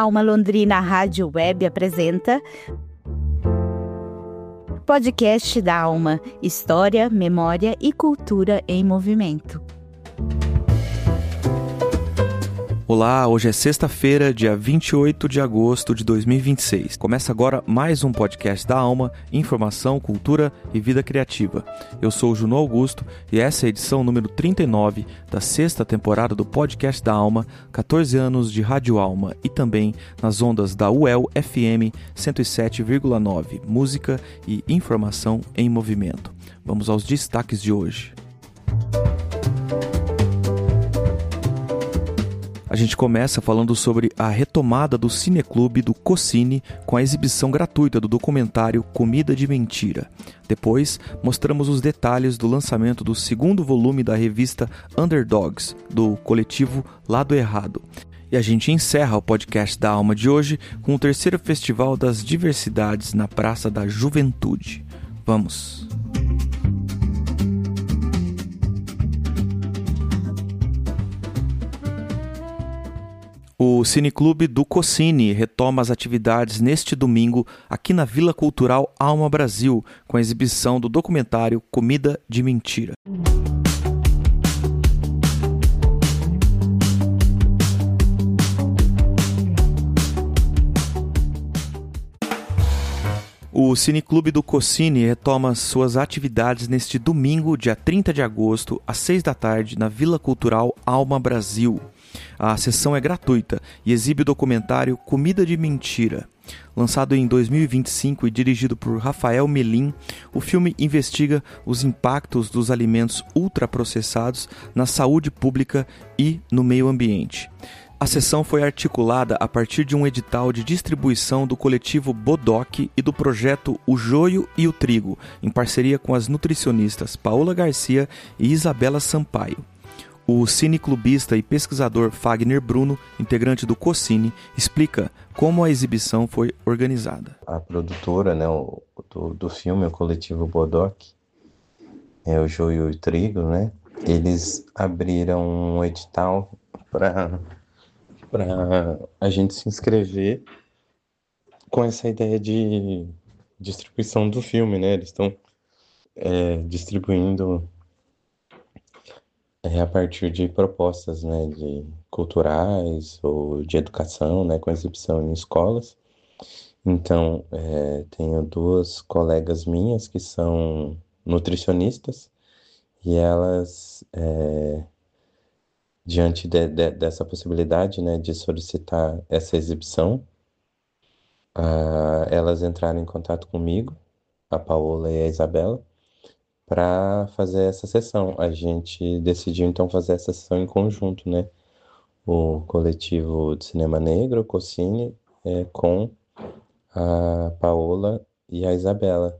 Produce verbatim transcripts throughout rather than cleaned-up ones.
Alma Londrina Rádio Web apresenta Podcast da Alma, História, Memória e Cultura em Movimento. Olá, hoje é sexta-feira, dia vinte e oito de agosto de dois mil e vinte e seis. Começa agora mais um podcast da Alma, informação, cultura e vida criativa. Eu sou o Juno Augusto e essa é a edição número trinta e nove da sexta temporada do podcast da Alma, quatorze anos de Rádio Alma e também nas ondas da U E L F M cento e sete vírgula nove, música e informação em movimento. Vamos aos destaques de hoje. A gente começa falando sobre a retomada do Cineclube do Cossini com a exibição gratuita do documentário Comida de Mentira. Depois, mostramos os detalhes do lançamento do segundo volume da revista Underdogs, do coletivo Lado Errado. E a gente encerra o podcast da Alma de hoje com o terceiro Festival das Diversidades na Praça da Juventude. Vamos! O Cineclube do Cossini retoma as atividades neste domingo aqui na Vila Cultural Alma Brasil, com a exibição do documentário Comida de Mentira. O Cineclube do Cossini retoma suas atividades neste domingo, dia trinta de agosto, às seis da tarde, na Vila Cultural Alma Brasil. A sessão é gratuita e exibe o documentário Comida de Mentira. Lançado em dois mil e vinte e cinco e dirigido por Rafael Melim, o filme investiga os impactos dos alimentos ultraprocessados na saúde pública e no meio ambiente. A sessão foi articulada a partir de um edital de distribuição do coletivo Bodoc e do projeto O Joio e o Trigo, em parceria com as nutricionistas Paola Garcia e Isabela Sampaio. O cineclubista e pesquisador Fagner Bruno, integrante do Cossini, explica como a exibição foi organizada. A produtora, né, o, do, do filme, o coletivo Bodoc, é o Joio e o Trigo, né? Eles abriram um edital para para a gente se inscrever com essa ideia de distribuição do filme, né? Eles estão é, distribuindo é, a partir de propostas, né, de culturais ou de educação, né, com exibição em escolas. Então, é, tenho duas colegas minhas que são nutricionistas e elas... É, diante de, de, dessa possibilidade, né, de solicitar essa exibição, uh, elas entraram em contato comigo, a Paola e a Isabela, para fazer essa sessão. A gente decidiu então fazer essa sessão em conjunto, né? O coletivo de cinema negro, o Cossini, é, com a Paola e a Isabela.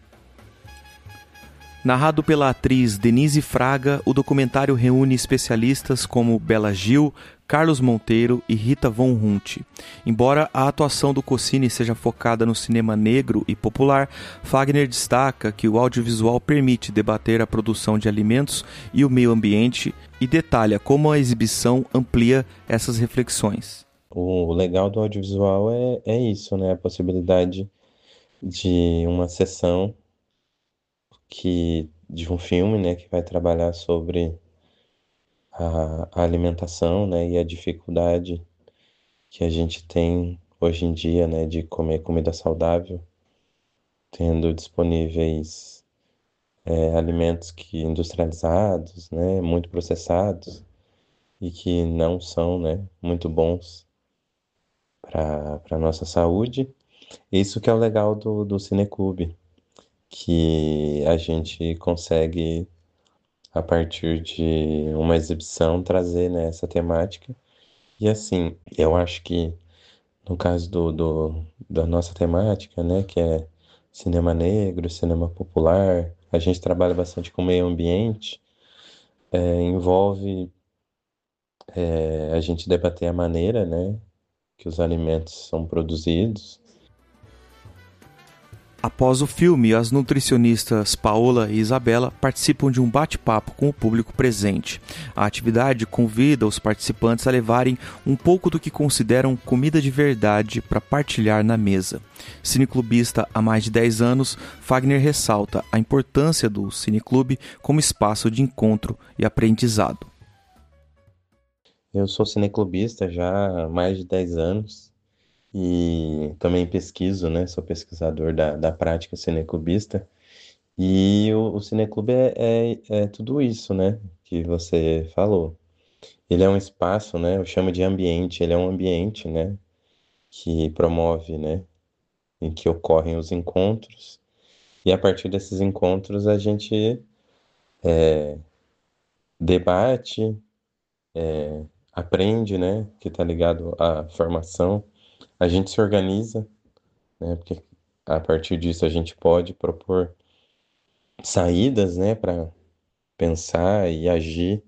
Narrado pela atriz Denise Fraga, o documentário reúne especialistas como Bela Gil, Carlos Monteiro e Rita Von Hunt. Embora a atuação do Cossini seja focada no cinema negro e popular, Fagner destaca que o audiovisual permite debater a produção de alimentos e o meio ambiente e detalha como a exibição amplia essas reflexões. O legal do audiovisual é, é isso, né? A possibilidade de uma sessão que, de um filme, né, que vai trabalhar sobre a, a alimentação, né, e a dificuldade que a gente tem hoje em dia, né, de comer comida saudável, tendo disponíveis é, alimentos que industrializados, né, muito processados e que não são, né, muito bons para para nossa saúde. Isso que é o legal do, do Cineclube, que a gente consegue, a partir de uma exibição, trazer, né, essa temática. E assim, eu acho que no caso do, do, da nossa temática, né, que é cinema negro, cinema popular, a gente trabalha bastante com meio ambiente, é, envolve é, a gente debater a maneira, né, que os alimentos são produzidos. Após o filme, as nutricionistas Paola e Isabela participam de um bate-papo com o público presente. A atividade convida os participantes a levarem um pouco do que consideram comida de verdade para partilhar na mesa. Cineclubista há mais de dez anos, Fagner ressalta a importância do cineclube como espaço de encontro e aprendizado. Eu sou cineclubista já há mais de dez anos. E também pesquiso, né? Sou pesquisador da, da prática cineclubista. E o, o cineclube é, é, é tudo isso, né? Que você falou. Ele é um espaço, né? Eu chamo de ambiente. Ele é um ambiente, né? Que promove, né? Em que ocorrem os encontros. E a partir desses encontros a gente é, debate, é, aprende, né? Que está ligado à formação. A gente se organiza, né? Porque a partir disso a gente pode propor saídas, né, para pensar e agir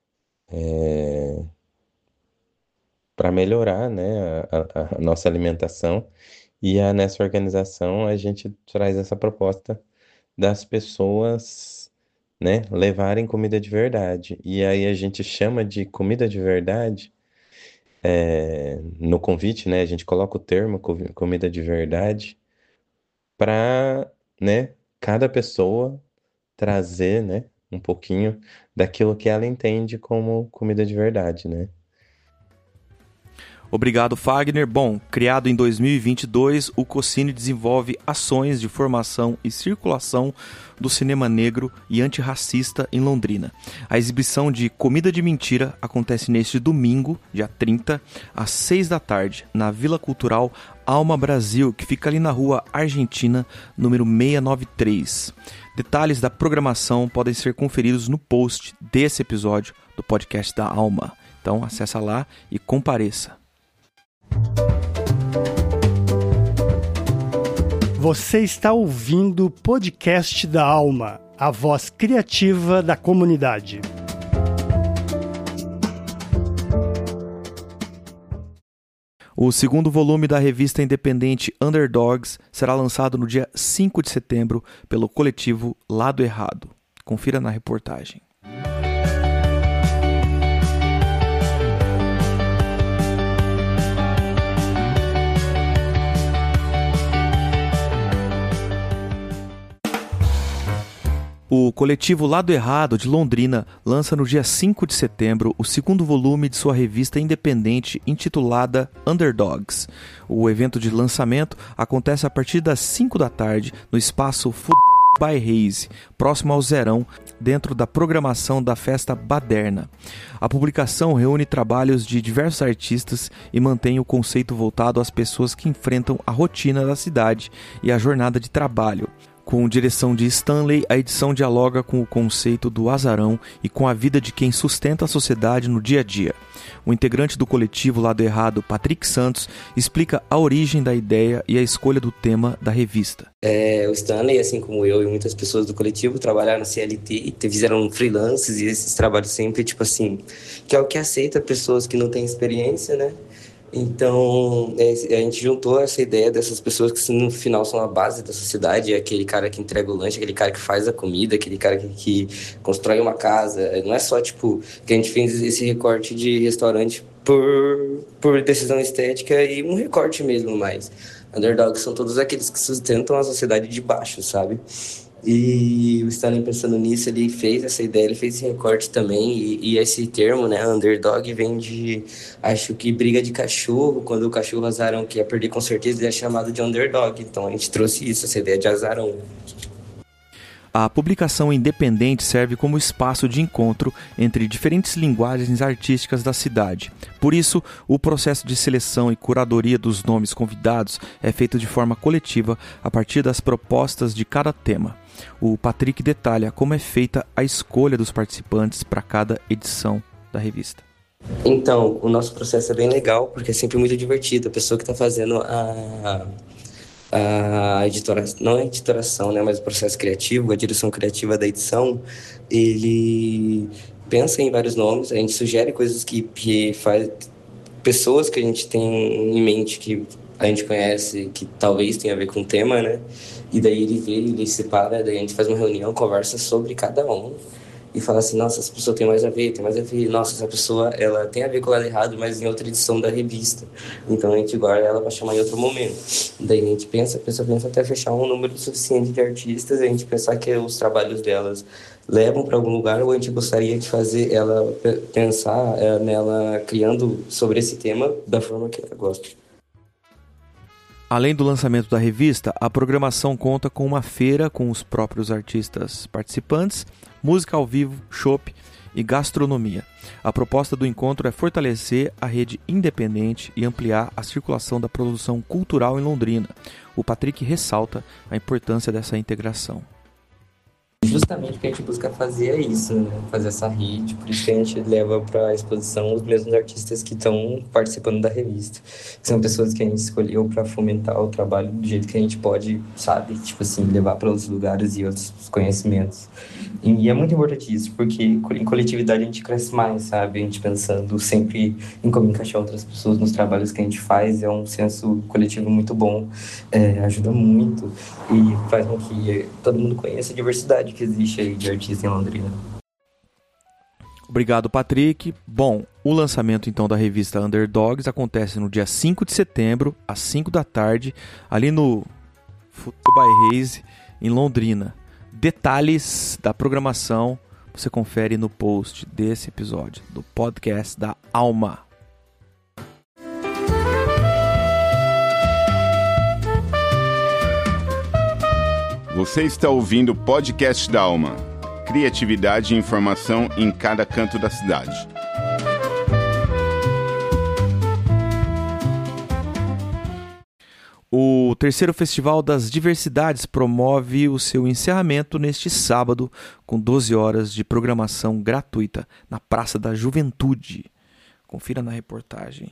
para melhorar, né, a, a- a nossa alimentação. E a, nessa organização a gente traz essa proposta das pessoas, né, levarem comida de verdade. E aí a gente chama de comida de verdade é, no convite, né? A gente coloca o termo co- comida de verdade para, né, cada pessoa trazer, né, um pouquinho daquilo que ela entende como comida de verdade, né? Obrigado, Fagner. Bom, criado em dois mil e vinte e dois, o Cocine desenvolve ações de formação e circulação do cinema negro e antirracista em Londrina. A exibição de Comida de Mentira acontece neste domingo, dia trinta, às seis da tarde, na Vila Cultural Alma Brasil, que fica ali na rua Argentina, número seiscentos e noventa e três. Detalhes da programação podem ser conferidos no post desse episódio do podcast da Alma. Então, acessa lá e compareça. Você está ouvindo o podcast da Alma, a voz criativa da comunidade. O segundo volume da revista independente Underdogs será lançado no dia cinco de setembro pelo coletivo Lado Errado. Confira na reportagem. O coletivo Lado Errado de Londrina lança no dia cinco de setembro o segundo volume de sua revista independente intitulada Underdogs. O evento de lançamento acontece a partir das cinco da tarde no espaço Food by Haze, próximo ao Zerão, dentro da programação da festa Baderna. A publicação reúne trabalhos de diversos artistas e mantém o conceito voltado às pessoas que enfrentam a rotina da cidade e a jornada de trabalho. Com direção de Stanley, a edição dialoga com o conceito do azarão e com a vida de quem sustenta a sociedade no dia a dia. O integrante do coletivo Lado Errado, Patrick Santos, explica a origem da ideia e a escolha do tema da revista. É, o Stanley, assim como eu e muitas pessoas do coletivo, trabalharam no C L T, fizeram freelances e esses trabalhos sempre, tipo assim, que é o que aceita pessoas que não têm experiência, né? Então, é, a gente juntou essa ideia dessas pessoas que no final são a base da sociedade, é aquele cara que entrega o lanche, aquele cara que faz a comida, aquele cara que, que constrói uma casa. Não é só, tipo, que a gente fez esse recorte de restaurante por, por decisão estética e um recorte mesmo, mas underdogs são todos aqueles que sustentam a sociedade de baixo, sabe? E o Stanley, pensando nisso, ele fez essa ideia, ele fez esse recorte também, e, e esse termo, né, underdog, vem de, acho que briga de cachorro, quando o cachorro azarão que ia perder com certeza, ele é chamado de underdog, então a gente trouxe isso, essa ideia de azarão. A publicação independente serve como espaço de encontro entre diferentes linguagens artísticas da cidade. Por isso, o processo de seleção e curadoria dos nomes convidados é feito de forma coletiva a partir das propostas de cada tema. O Patrick detalha como é feita a escolha dos participantes para cada edição da revista. Então, o nosso processo é bem legal, porque é sempre muito divertido. A pessoa que está fazendo a... a editoração, não a editoração, né, mas o processo criativo, a direção criativa da edição, ele pensa em vários nomes, a gente sugere coisas que, que faz pessoas que a gente tem em mente que a gente conhece, que talvez tenha a ver com o tema, né? E daí ele vê, ele separa, daí a gente faz uma reunião, conversa sobre cada um e fala assim, nossa, essa pessoa tem mais a ver, tem mais a ver, nossa, essa pessoa, ela tem a ver com o lado errado, mas em outra edição da revista. Então a gente guarda ela para chamar em outro momento. Daí a gente pensa, a pessoa pensa até fechar um número suficiente de artistas, e a gente pensar que os trabalhos delas levam para algum lugar, ou a gente gostaria de fazer ela pensar é, nela criando sobre esse tema da forma que ela gosta. Além do lançamento da revista, a programação conta com uma feira com os próprios artistas participantes, música ao vivo, chopp e gastronomia. A proposta do encontro é fortalecer a rede independente e ampliar a circulação da produção cultural em Londrina. O Patrick ressalta a importância dessa integração. Justamente o que a gente busca fazer é isso, né? Fazer essa rede, por isso que a gente leva para a exposição os mesmos artistas que estão participando da revista. Que são pessoas que a gente escolheu para fomentar o trabalho do jeito que a gente pode, sabe? Tipo assim, levar para outros lugares e outros conhecimentos. E é muito importante isso, porque em coletividade a gente cresce mais, sabe? A gente pensando sempre em como encaixar outras pessoas nos trabalhos que a gente faz, é um senso coletivo muito bom, é, ajuda muito e faz com que todo mundo conheça a diversidade que existe aí de artista em Londrina. Obrigado, Patrick. Bom, o lançamento então da revista Underdogs acontece no dia cinco de setembro, às cinco da tarde, ali no Futebol by Reis, em Londrina. Detalhes da programação você confere no post desse episódio do podcast da Alma. Você está ouvindo o podcast da Alma. Criatividade e informação em cada canto da cidade. O terceiro Festival das Diversidades promove o seu encerramento neste sábado, com doze horas de programação gratuita na Praça da Juventude. Confira na reportagem.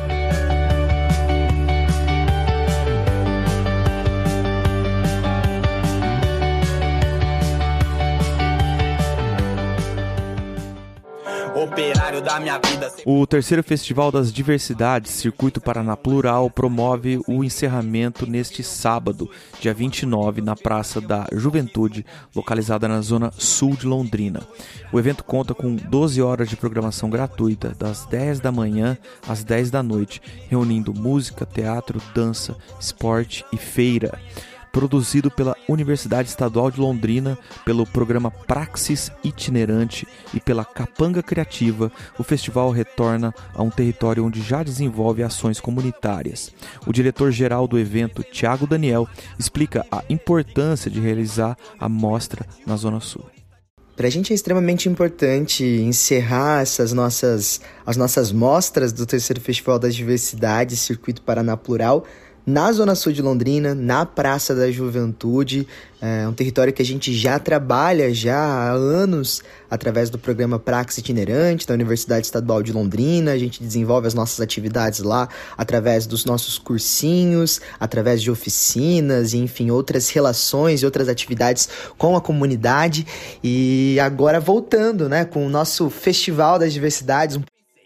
Operário da minha vida. O terceiro Festival das Diversidades, Circuito Paraná Plural, promove o encerramento neste sábado, dia vinte e nove, na Praça da Juventude, localizada na zona sul de Londrina. O evento conta com doze horas de programação gratuita, das dez da manhã às dez da noite, reunindo música, teatro, dança, esporte e feira. Produzido pela Universidade Estadual de Londrina, pelo programa Praxis Itinerante e pela Capanga Criativa, o festival retorna a um território onde já desenvolve ações comunitárias. O diretor-geral do evento, Thiago Daniel, explica a importância de realizar a mostra na Zona Sul. Para a gente é extremamente importante encerrar essas nossas, as nossas mostras do terceiro Festival das Diversidades, Circuito Paraná Plural, na Zona Sul de Londrina, na Praça da Juventude. É um território que a gente já trabalha já há anos através do programa Praxis Itinerante da Universidade Estadual de Londrina. A gente desenvolve as nossas atividades lá através dos nossos cursinhos, através de oficinas, e, enfim, outras relações e outras atividades com a comunidade. E agora voltando, né, com o nosso Festival das Diversidades.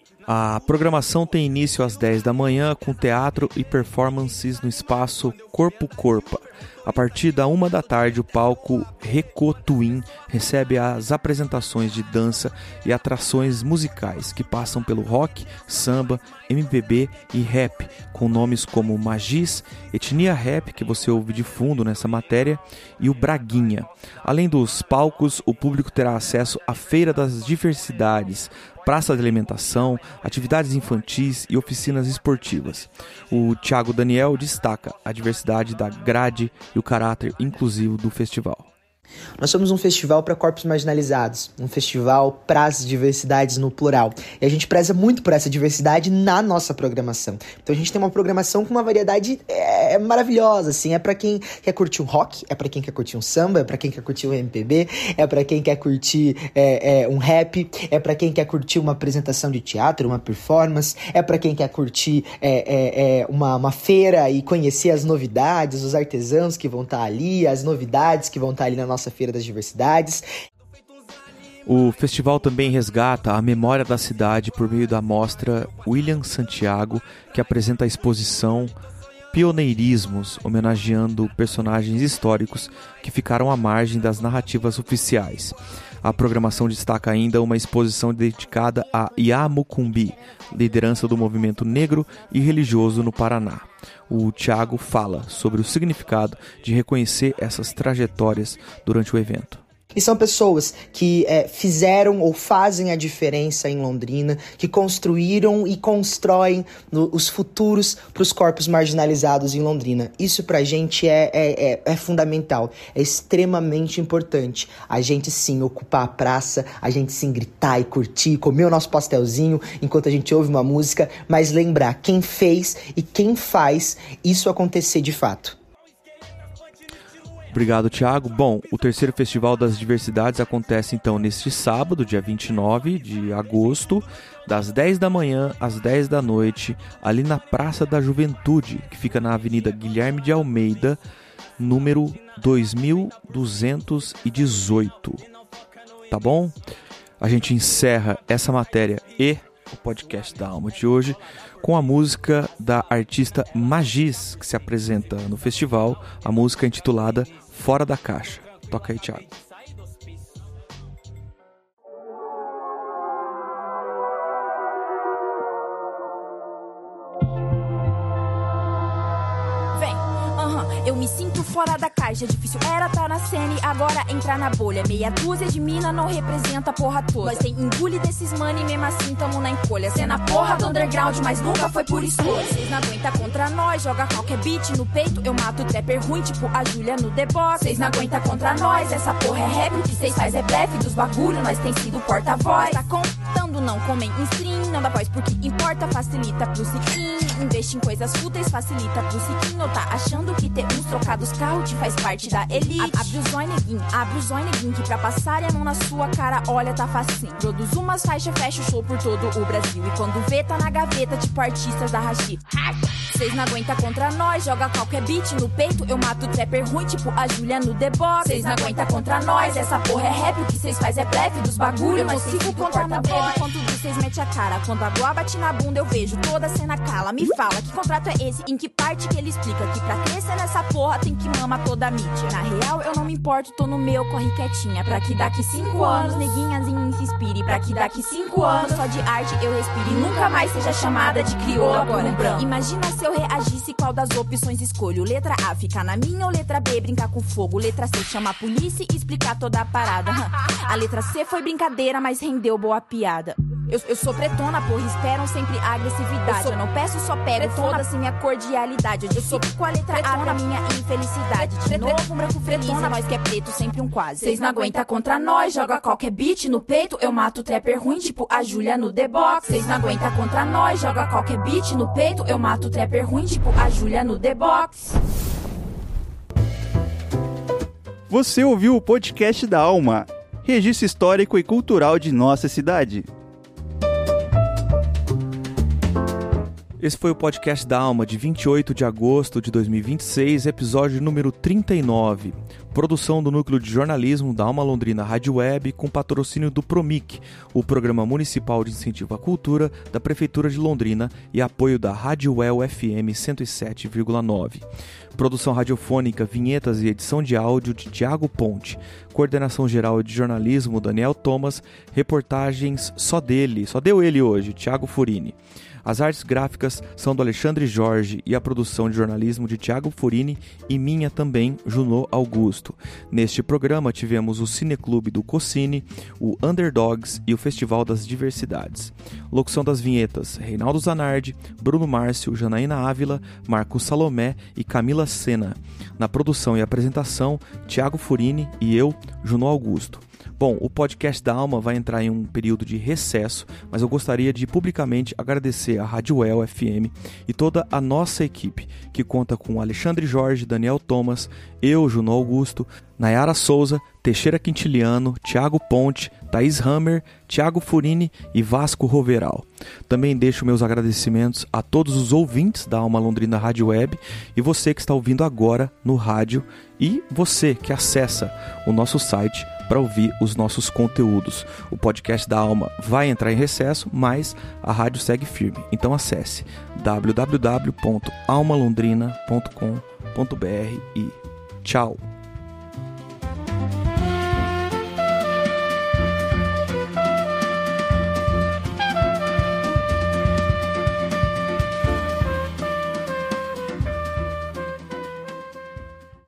A programação tem início às dez da manhã com teatro e performances no espaço Corpo Corpa. A partir da uma da tarde, o palco Recotuim recebe as apresentações de dança e atrações musicais que passam pelo rock, samba, M P B e rap, com nomes como Magis, Etnia Rap, que você ouve de fundo nessa matéria, e o Braguinha. Além dos palcos, o público terá acesso à Feira das Diversidades, praça de alimentação, atividades infantis e oficinas esportivas. O Thiago Daniel destaca a diversidade da grade e o caráter inclusivo do festival. Nós somos um festival para corpos marginalizados, um festival para as diversidades no plural. E a gente preza muito por essa diversidade na nossa programação. Então a gente tem uma programação com uma variedade é, maravilhosa, assim. É para quem quer curtir um rock, é para quem quer curtir um samba, é para quem quer curtir um M P B, é para quem quer curtir é, é, um rap, é para quem quer curtir uma apresentação de teatro, uma performance, é para quem quer curtir é, é, é, uma, uma feira e conhecer as novidades, os artesãos que vão estar ali, as novidades que vão estar ali na nossa Feira das Diversidades. O festival também resgata a memória da cidade por meio da mostra William Santiago, que apresenta a exposição pioneirismos, homenageando personagens históricos que ficaram à margem das narrativas oficiais. A programação destaca ainda uma exposição dedicada a Yamucumbi, liderança do movimento negro e religioso no Paraná. O Thiago fala sobre o significado de reconhecer essas trajetórias durante o evento. E são pessoas que é, fizeram ou fazem a diferença em Londrina, que construíram e constroem no, os futuros para os corpos marginalizados em Londrina. Isso pra gente é, é, é, é fundamental, é extremamente importante. A gente sim ocupar a praça, a gente sim gritar e curtir, comer o nosso pastelzinho enquanto a gente ouve uma música, mas lembrar quem fez e quem faz isso acontecer de fato. Obrigado, Thiago. Bom, o terceiro Festival das Diversidades acontece então neste sábado, dia vinte e nove de agosto, das dez da manhã às dez da noite, ali na Praça da Juventude, que fica na Avenida Guilherme de Almeida, número dois mil duzentos e dezoito. Tá bom? A gente encerra essa matéria e o podcast da Alma de hoje com a música da artista Magis, que se apresenta no festival, a música intitulada Fora da Caixa. Toca aí, Thiago. Eu me sinto fora da caixa, difícil era tá na cena e agora entrar na bolha. Meia dúzia de mina não representa a porra toda. Nós tem engule desses money, mesmo assim tamo na encolha. Cena porra do underground, mas nunca foi por escolha. Vocês não aguentam contra nós, joga qualquer beat no peito. Eu mato trapper ruim, tipo a Júlia no The Box. Vocês não aguentam contra nós, essa porra é rap. O que vocês faz é blefe dos bagulho, nós tem sido porta-voz. Tá contando, não comem em stream, não dá voz porque importa, facilita pro siquinho. Investe em coisas fúteis, facilita pro siquinho. Tá achando que ter uns trocados carro te faz parte da elite. Abre o zóio, neguinho, abre o zóio, neguinho, que pra passar a mão na sua cara, olha, tá facinho. Produz umas faixas, fecha o show por todo o Brasil. E quando vê, tá na gaveta, tipo artistas da Rachi. Cês não aguentam contra nós, joga qualquer beat no peito. Eu mato trapper ruim, tipo a Júlia no The Box. Cês não aguentam contra nós, essa porra é rap. O que cês faz é blefe dos bagulho. Eu consigo contar no dedo quanto vocês mete a cara. Quando a goa bate na bunda, eu vejo toda a cena cala. Me fala, que contrato é esse? Em que parte que ele explica que pra crescer nessa porra tem que mamar toda a mídia? Na real, eu não me importo, tô no meu, corre quietinha. Pra que daqui cinco anos, neguinhazinho se inspire. Pra que daqui cinco anos, só de arte eu respire e nunca mais seja chamada de crioula por um branco. Imagina se eu reagisse, qual das opções escolho? Letra A, ficar na minha, ou letra B, brincar com fogo? Letra C, chamar a polícia e explicar toda a parada. A letra C foi brincadeira, mas rendeu boa piada. Eu, eu sou pretona, porra, esperam sempre a agressividade. Eu, eu não peço, só pego, foda-se minha cordialidade. Eu, eu sou com a letra A pra minha infelicidade. De novo, um branco feliz, é nós que é preto, sempre um quase. Cês não aguentam contra nós, joga qualquer beat no peito. Eu mato trapper ruim, tipo a Júlia no The Box. Cês não aguentam contra nós, joga qualquer beat no peito. Eu mato trapper ruim, tipo a Júlia no The Box. Você ouviu o podcast da Alma, registro histórico e cultural de nossa cidade. Esse foi o podcast da Alma de vinte e oito de agosto de dois mil e vinte e seis, episódio número trinta e nove. Produção do Núcleo de Jornalismo da Alma Londrina Rádio Web com patrocínio do PROMIC, o Programa Municipal de Incentivo à Cultura da Prefeitura de Londrina e apoio da Rádio Well F M cento e sete vírgula nove. Produção radiofônica, vinhetas e edição de áudio de Tiago Ponte. Coordenação geral de jornalismo Daniel Thomas. Reportagens só dele, só deu ele hoje, Thiago Furini. As artes gráficas são do Alexandre Jorge e a produção de jornalismo de Thiago Furini e minha também, Junô Augusto. Neste programa tivemos o Cineclube do Cossini, o Underdogs e o Festival das Diversidades. Locução das vinhetas, Reinaldo Zanardi, Bruno Márcio, Janaína Ávila, Marcos Salomé e Camila Sena. Na produção e apresentação, Thiago Furini e eu, Junô Augusto. Bom, o podcast da Alma vai entrar em um período de recesso, mas eu gostaria de publicamente agradecer a Rádio Well F M e toda a nossa equipe, que conta com Alexandre Jorge, Daniel Thomas, eu, Junô Augusto, Nayara Souza, Teixeira Quintiliano, Thiago Ponte, Thaís Hammer, Thiago Furini e Vasco Roveral. Também deixo meus agradecimentos a todos os ouvintes da Alma Londrina Rádio Web e você que está ouvindo agora no rádio e você que acessa o nosso site para ouvir os nossos conteúdos. O podcast da Alma vai entrar em recesso, mas a rádio segue firme. Então acesse w w w ponto alma londrina ponto com ponto b r e tchau!